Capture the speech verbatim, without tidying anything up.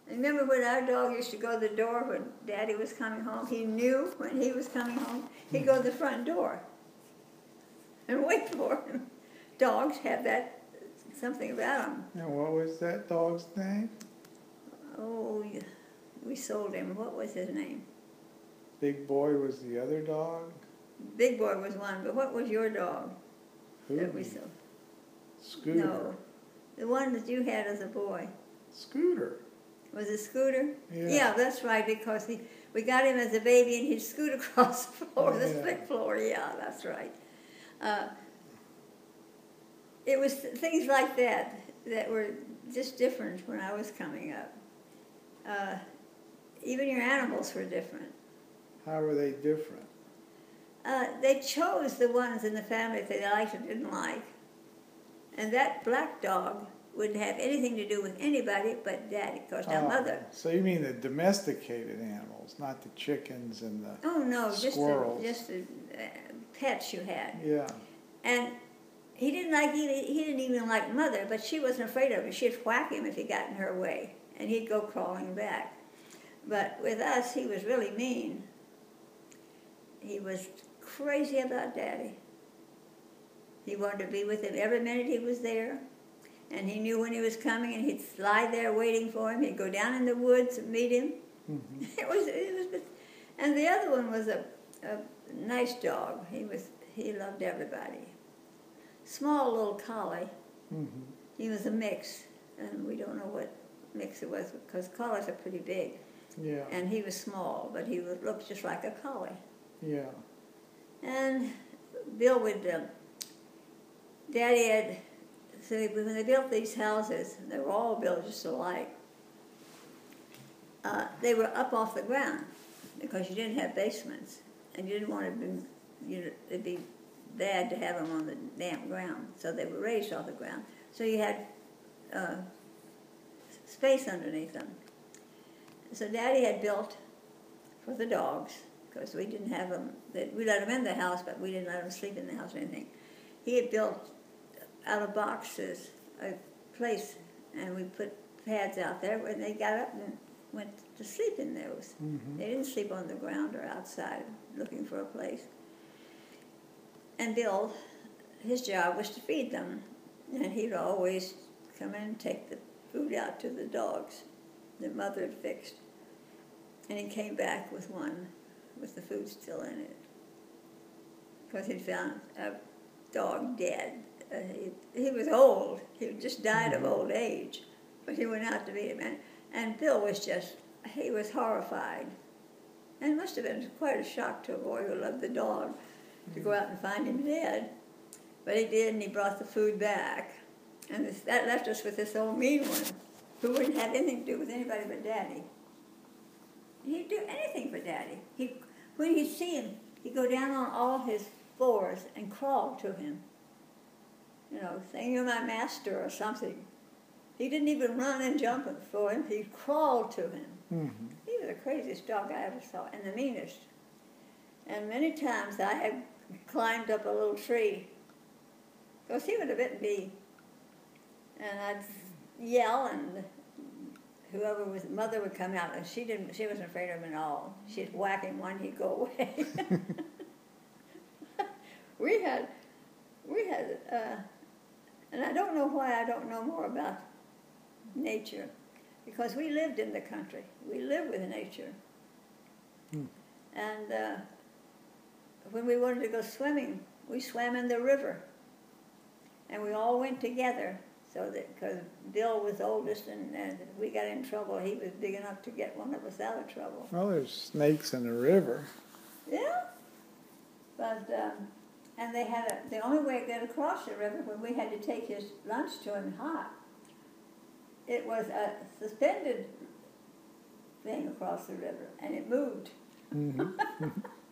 Remember when our dog used to go to the door when Daddy was coming home? He knew when he was coming home. He'd go to the front door and wait for him. Dogs have that, something about them. And what was that dog's name? Oh, we sold him. What was his name? Big Boy was the other dog? Big Boy was one, but what was your dog? Who? That we sold? Scooter. No, the one that you had as a boy. Scooter. Was it Scooter? Yeah. Yeah, that's right, because he, we got him as a baby and he'd scoot across the floor, Oh, the yeah. split floor. Yeah, that's right. Uh, it was things like that that were just different when I was coming up. Uh, even your animals were different. How were they different? Uh, they chose the ones in the family that they liked or didn't like. And that black dog wouldn't have anything to do with anybody but Daddy, because now Oh, Mother. So you mean the domesticated animals, not the chickens and the Oh no, just the, squirrels. just the uh, pets you had. Yeah. And he didn't like even, he didn't even like Mother, but she wasn't afraid of him. She'd whack him if he got in her way, and he'd go crawling back. But with us, he was really mean. He was crazy about Daddy. He wanted to be with him every minute he was there. And he knew when he was coming, and he'd lie there waiting for him. He'd go down in the woods and meet him. Mm-hmm. It was, it was, and the other one was a, a nice dog. He was, he loved everybody. Small little collie. Mm-hmm. He was a mix, and we don't know what mix it was because collies are pretty big. Yeah. And he was small, but he would look just like a collie. Yeah. And Bill would. Uh, Daddy had. So when they built these houses, they were all built just alike. Uh, they were up off the ground because you didn't have basements, and you didn't want to be, you know, it'd be bad to have them on the damp ground. So they were raised off the ground. So you had uh, space underneath them. So Daddy had built for the dogs because we didn't have them. We let them in the house, but we didn't let them sleep in the house or anything. He had built out of boxes a place, and we put pads out there where they got up and went to sleep in those. Mm-hmm. They didn't sleep on the ground or outside looking for a place. And Bill, his job was to feed them, and he'd always come in and take the food out to the dogs that Mother had fixed. And he came back with one with the food still in it because he'd found a dog dead. Uh, he, he was old. He just died of old age, but he went out to meet him. And, and Bill was just, he was horrified. And it must have been quite a shock to a boy who loved the dog to go out and find him dead. But he did, and he brought the food back. And this, that left us with this old mean one who wouldn't have anything to do with anybody but Daddy. He'd do anything for Daddy. He, when he'd see him, he'd go down on all his fours and crawl to him. You know, saying, "You're my master," or something. He didn't even run and jump for him. He crawled to him. Mm-hmm. He was the craziest dog I ever saw, and the meanest. And many times I had climbed up a little tree, because he would have bitten me. And I'd yell, and whoever was, Mother would come out, and she didn't. She wasn't afraid of him at all. She'd whack him one, he'd go away. we had, we had. Uh, And I don't know why I don't know more about nature, because we lived in the country. We lived with nature. Hmm. And uh, when we wanted to go swimming, we swam in the river. And we all went together, so that, because Bill was oldest, and, and if we got in trouble, he was big enough to get one of us out of trouble. Well, there's snakes in the river. Yeah. But... Um, And they had a, the only way to get across the river when we had to take his lunch to him hot, it was a suspended thing across the river, and it moved. Mm-hmm.